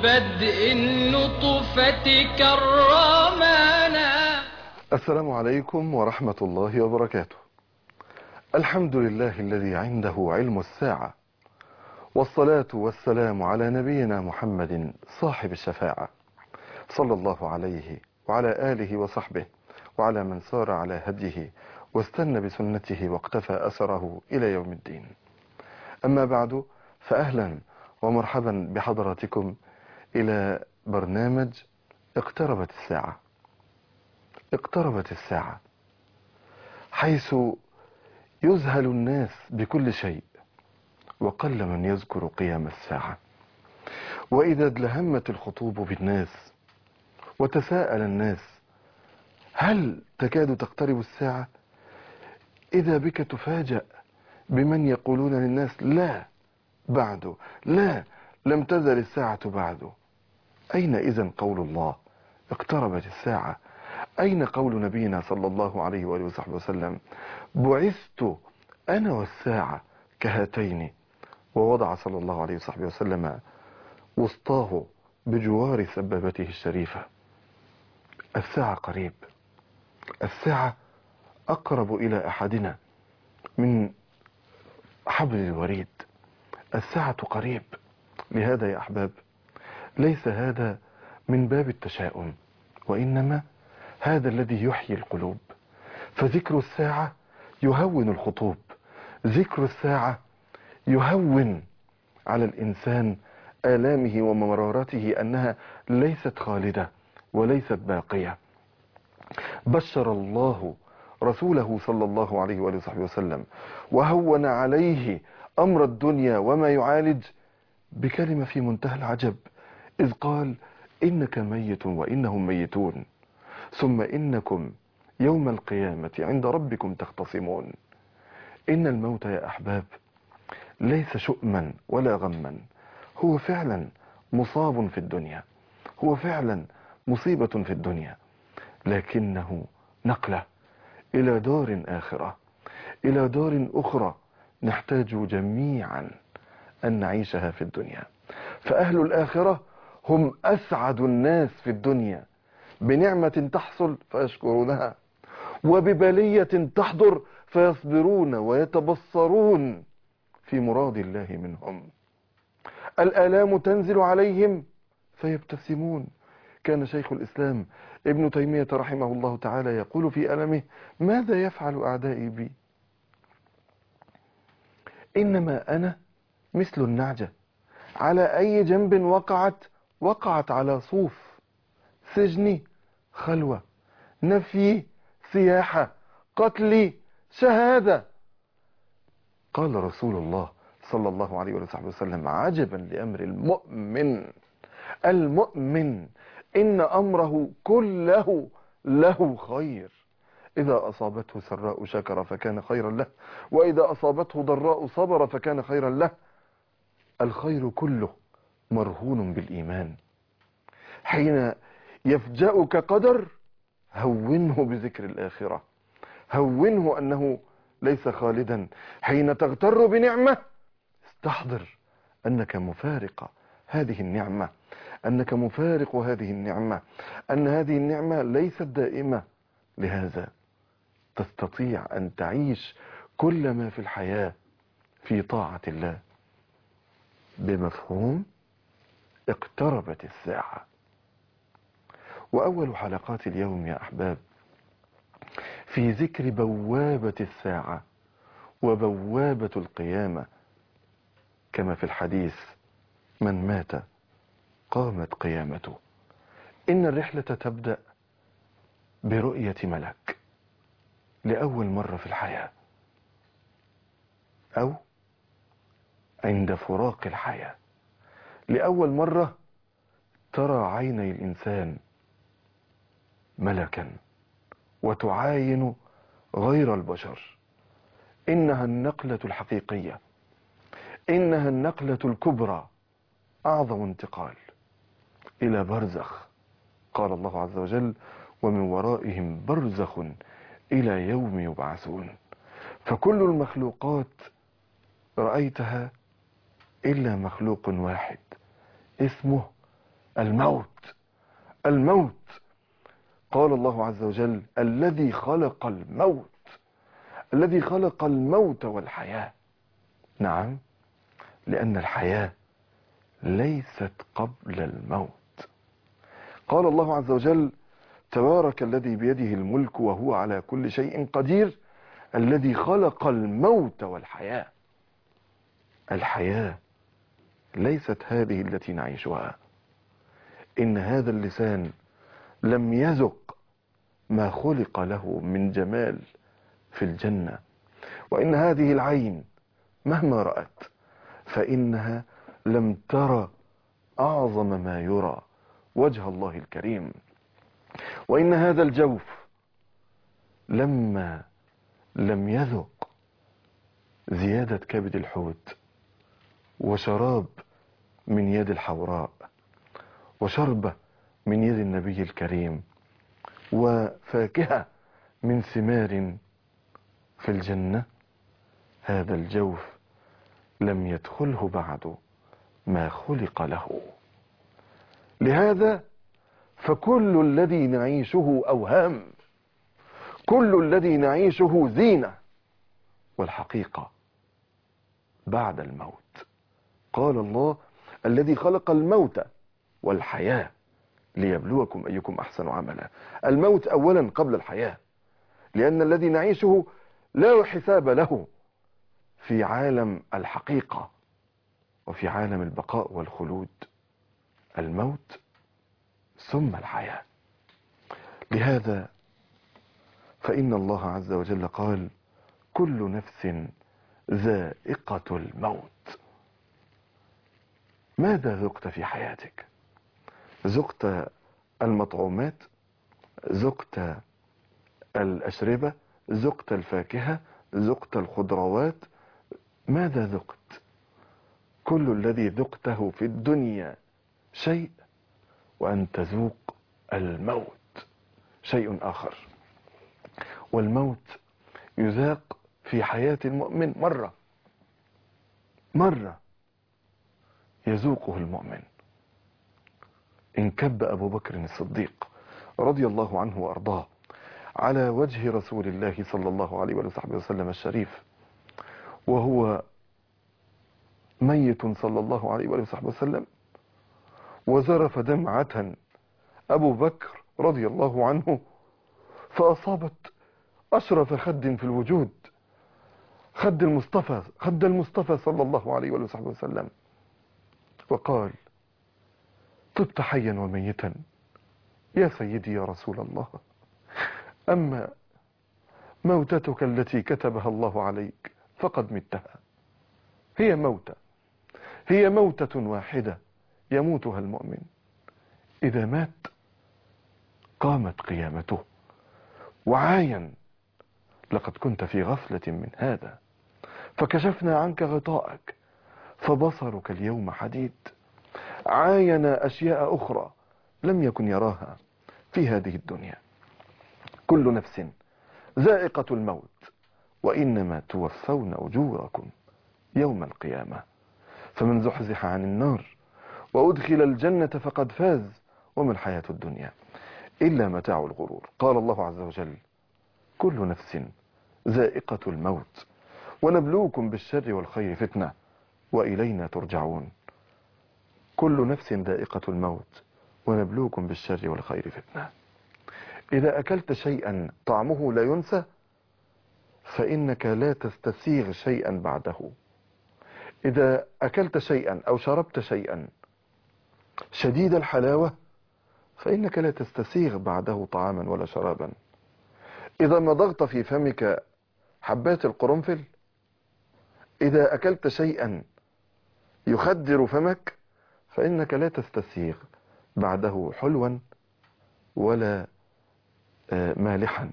بدء النطفة كرمنا. السلام عليكم ورحمة الله وبركاته. الحمد لله الذي عنده علم الساعة، والصلاة والسلام على نبينا محمد صاحب الشفاعة، صلى الله عليه وعلى آله وصحبه وعلى من سار على هديه واستنى بسنته واقتفى أثره إلى يوم الدين. أما بعد، فأهلا ومرحبا بحضراتكم إلى برنامج اقتربت الساعة. اقتربت الساعة، حيث يذهل الناس بكل شيء وقل من يذكر قيام الساعة. وإذا ادلهمت الخطوب بالناس وتساءل الناس هل تكاد تقترب الساعة، إذا بك تفاجأ بمن يقولون للناس لا بعد، لا لم تزل الساعة بعد. أين إذن قول الله اقتربت الساعة؟ أين قول نبينا صلى الله عليه وآله وصحبه وسلم بعثت أنا والساعة كهاتين، ووضع صلى الله عليه وصحبه وسلم وسطاه بجوار سبابته الشريفة؟ الساعة قريب، الساعة أقرب إلى أحدنا من حبل الوريد. الساعة قريب. لهذا يا أحباب، ليس هذا من باب التشاؤم، وإنما هذا الذي يحيي القلوب. فذكر الساعة يهون الخطوب، ذكر الساعة يهون على الإنسان آلامه ومرارته أنها ليست خالدة وليست باقية. بشر الله رسوله صلى الله عليه وآله وصحبه وسلم وهون عليه أمر الدنيا وما يعالج بكلمة في منتهى العجب، إذ قال إنك ميت وإنهم ميتون ثم إنكم يوم القيامة عند ربكم تختصمون. إن الموت يا أحباب ليس شؤما ولا غما، هو فعلا مصاب في الدنيا، هو فعلا مصيبة في الدنيا، لكنه نقلة إلى دار آخرة، إلى دار أخرى نحتاج جميعا أن نعيشها في الدنيا. فأهل الآخرة هم أسعد الناس في الدنيا، بنعمة تحصل فيشكرونها، وببلية تحضر فيصبرون ويتبصرون في مراد الله منهم. الآلام تنزل عليهم فيبتسمون. كان شيخ الإسلام ابن تيمية رحمه الله تعالى يقول في ألمه: ماذا يفعل أعدائي بي؟ إنما أنا مثل النعجة، على أي جنب وقعت على صوف. سجني خلوة، نفي سياحة، قتلي شهادة. قال رسول الله صلى الله عليه وسلم: عجبا لأمر المؤمن، المؤمن إن أمره كله له خير، إذا أصابته سراء شكر فكان خيرا له، وإذا أصابته ضراء صبر فكان خيرا له. الخير كله مرهون بالإيمان. حين يفجأك قدر هونه بذكر الآخرة، هونه أنه ليس خالدا. حين تغتر بنعمة استحضر أنك مفارق هذه النعمة، أنك مفارق هذه النعمة، أن هذه النعمة ليست دائمة. لهذا تستطيع أن تعيش كل ما في الحياة في طاعة الله، بمفهوم اقتربت الساعة. وأول حلقات اليوم يا أحباب في ذكر بوابة الساعة وبوابة القيامة، كما في الحديث: من مات قامت قيامته. إن الرحلة تبدأ برؤية ملك لأول مرة في الحياة، أو عند فراق الحياة لأول مرة ترى عيني الإنسان ملكا وتعاين غير البشر. إنها النقلة الحقيقية، إنها النقلة الكبرى، أعظم انتقال إلى برزخ. قال الله عز وجل: ومن ورائهم برزخ إلى يوم يبعثون. فكل المخلوقات رأيتها إلا مخلوق واحد اسمه الموت. الموت. قال الله عز وجل: الذي خلق الموت، الذي خلق الموت والحياة. نعم، لأن الحياة ليست قبل الموت. قال الله عز وجل: تبارك الذي بيده الملك وهو على كل شيء قدير، الذي خلق الموت والحياة. الحياة ليست هذه التي نعيشها. إن هذا اللسان لم يذق ما خلق له من جمال في الجنة، وإن هذه العين مهما رأت فإنها لم ترى أعظم ما يرى، وجه الله الكريم. وإن هذا الجوف لما لم يذق زيادة كبد الحوت، وشراب من يد الحوراء، وشربة من يد النبي الكريم، وفاكهة من ثمار في الجنة، هذا الجوف لم يدخله بعد ما خلق له. لهذا فكل الذي نعيشه أوهام، كل الذي نعيشه زينة، والحقيقة بعد الموت. قال الله: الذي خلق الموت والحياة ليبلوكم أيكم أحسن عملا. الموت أولا قبل الحياة، لأن الذي نعيشه لا حساب له في عالم الحقيقة وفي عالم البقاء والخلود. الموت ثم الحياة. لهذا فإن الله عز وجل قال: كل نفس ذائقة الموت. ماذا ذقت في حياتك؟ ذقت المطعومات؟ ذقت الأشربة؟ ذقت الفاكهة؟ ذقت الخضروات؟ ماذا ذقت؟ كل الذي ذقته في الدنيا شيء، وأن تذوق الموت شيء آخر. والموت يذاق في حياة المؤمن مرة يذوقه المؤمن. انكب أبو بكر الصديق رضي الله عنه وأرضاه على وجه رسول الله صلى الله عليه وصحبه وسلم الشريف، وهو ميت صلى الله عليه وصحبه وسلم، وزرف دمعة أبو بكر رضي الله عنه فأصابت أشرف خد في الوجود، خد المصطفى صلى الله عليه وصحبه وسلم، وقال: طبت حيا وميتا يا سيدي يا رسول الله، أما موتتك التي كتبها الله عليك فقد متها. هي موتة واحدة يموتها المؤمن، إذا مات قامت قيامته. وعاين: لقد كنت في غفلة من هذا فكشفنا عنك غطاءك فبصرك اليوم حديد. عاين أشياء أخرى لم يكن يراها في هذه الدنيا. كل نفس ذائقة الموت، وإنما توفون أجوركم يوم القيامة. فمن زحزح عن النار وأدخل الجنة فقد فاز، وما الحياة الدنيا إلا متاع الغرور. قال الله عز وجل: كل نفس ذائقة الموت ونبلوكم بالشر والخير فتنة وإلينا ترجعون. كل نفس ذائقة الموت ونبلوكم بالشر والخير فتنة. إذا أكلت شيئا طعمه لا ينسى فإنك لا تستسيغ شيئا بعده. إذا أكلت شيئا أو شربت شيئا شديد الحلاوة فإنك لا تستسيغ بعده طعاما ولا شرابا. إذا مضغت في فمك حبات القرنفل، إذا أكلت شيئا يخدر فمك فإنك لا تستسيغ بعده حلوا ولا مالحا.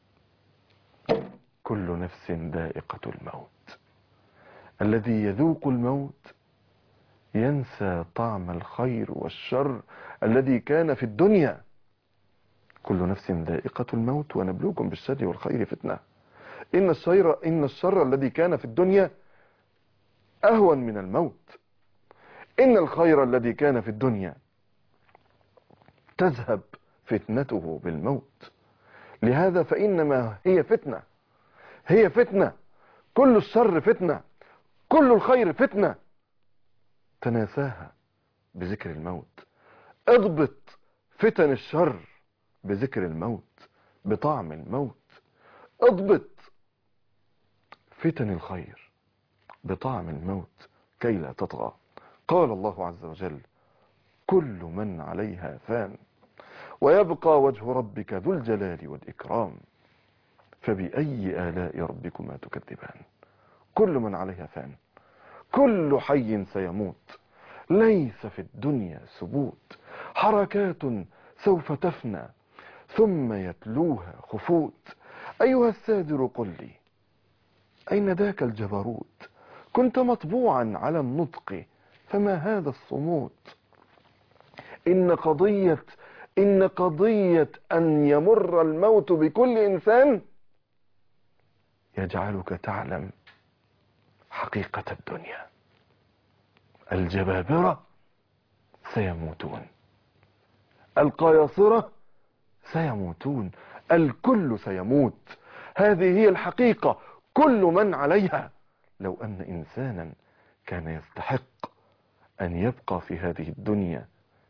كل نفس ذائقة الموت. الذي يذوق الموت ينسى طعم الخير والشر الذي كان في الدنيا. كل نفس ذائقة الموت ونبلوكم بالشر والخير فتنة. إن الشر الذي كان في الدنيا أهون من الموت. إن الخير الذي كان في الدنيا تذهب فتنته بالموت. لهذا فإنما هي فتنة، هي فتنة، كل الشر فتنة، كل الخير فتنة، تناساها بذكر الموت. اضبط فتن الشر بذكر الموت، بطعم الموت. اضبط فتن الخير بطعم الموت كي لا تطغى. قال الله عز وجل: كل من عليها فان ويبقى وجه ربك ذو الجلال والإكرام فبأي آلاء ربكما تكذبان. كل من عليها فان، كل حي سيموت، ليس في الدنيا ثبوت، حركات سوف تفنى ثم يتلوها خفوت. أيها السادر قل لي أين ذاك الجبروت؟ كنت مطبوعا على النطق فما هذا الصموت؟ إن قضية أن يمر الموت بكل إنسان يجعلك تعلم حقيقة الدنيا. الجبابرة سيموتون، القياصرة سيموتون، الكل سيموت. هذه هي الحقيقة، كل من عليها. لو أن إنسانا كان يستحق أن يبقى في هذه الدنيا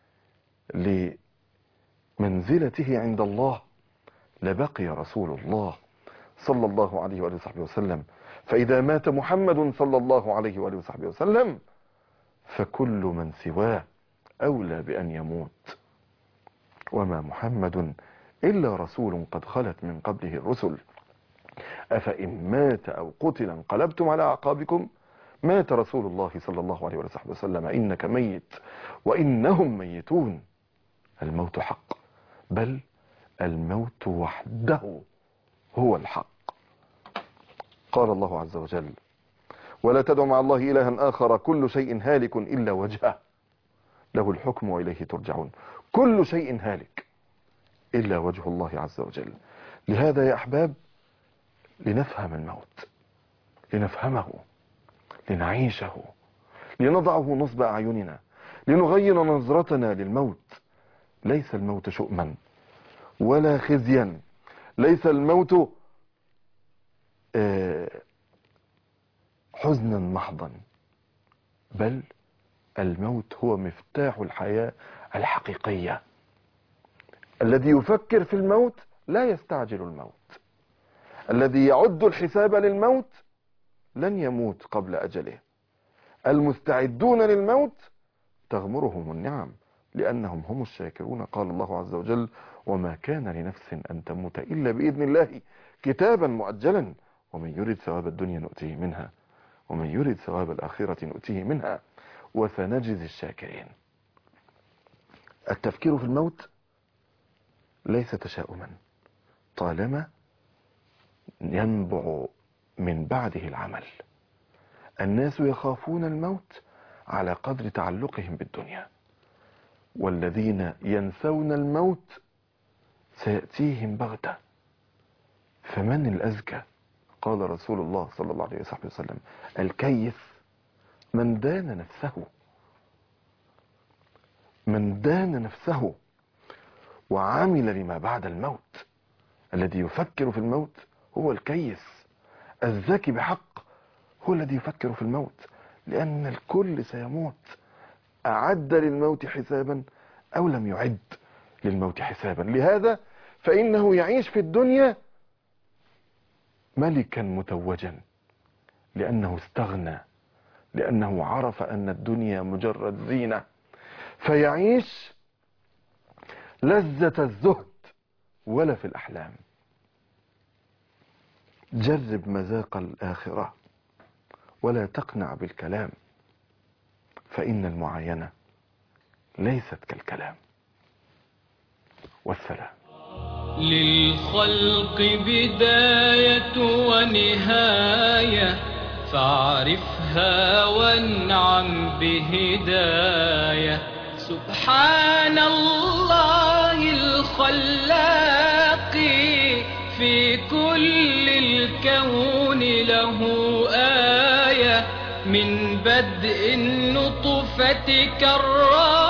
لمنزلته عند الله لبقي رسول الله صلى الله عليه وآله وصحبه وسلم. فإذا مات محمد صلى الله عليه وآله وصحبه وسلم فكل من سواه أولى بأن يموت. وما محمد إلا رسول قد خلت من قبله الرسل أفإن مات أو قتل انقلبتم على أعقابكم. مات رسول الله صلى الله عليه وصحبه وسلم إنك ميت وإنهم ميتون. الموت حق، بل الموت وحده هو الحق. قال الله عز وجل: ولا تدع مع الله إلها آخر كل شيء هالك إلا وجهه له الحكم وإليه ترجعون. كل شيء هالك إلا وجه الله عز وجل. لهذا يا أحباب لنفهم الموت، لنفهمه، لنعيشه، لنضعه نصب أعيننا، لنغير نظرتنا للموت. ليس الموت شؤما ولا خزيا، ليس الموت حزنا محضا، بل الموت هو مفتاح الحياة الحقيقية. الذي يفكر في الموت لا يستعجل الموت، الذي يعد الحساب للموت لن يموت قبل أجله. المستعدون للموت تغمرهم النعم لأنهم هم الشاكرون. قال الله عز وجل: وما كان لنفس أن تموت إلا بإذن الله كتابا مؤجلا ومن يرد ثواب الدنيا نؤتيه منها ومن يرد ثواب الآخرة نؤتيه منها وسنجزي الشاكرين. التفكير في الموت ليس تشاؤما طالما ينبع من بعده العمل. الناس يخافون الموت على قدر تعلقهم بالدنيا، والذين ينسون الموت سيأتيهم بغتة. فمن الأزكى؟ قال رسول الله صلى الله عليه وسلم: الكيس من دان نفسه، من دان نفسه وعمل لما بعد الموت. الذي يفكر في الموت هو الكيس. الذكي بحق هو الذي يفكر في الموت، لأن الكل سيموت. أعد للموت حسابا أو لم يعد للموت حسابا. لهذا فإنه يعيش في الدنيا ملكا متوجا، لأنه استغنى، لأنه عرف أن الدنيا مجرد زينة، فيعيش لذة الزهد ولا في الأحلام. جرب مذاق الآخرة ولا تقنع بالكلام، فإن المعاينة ليست كالكلام. والسلام. للخلق بداية ونهاية فاعرفها وانعم بهداية. سبحان الله الخلاق في كل الكون له آية من بدء النطفة كالراء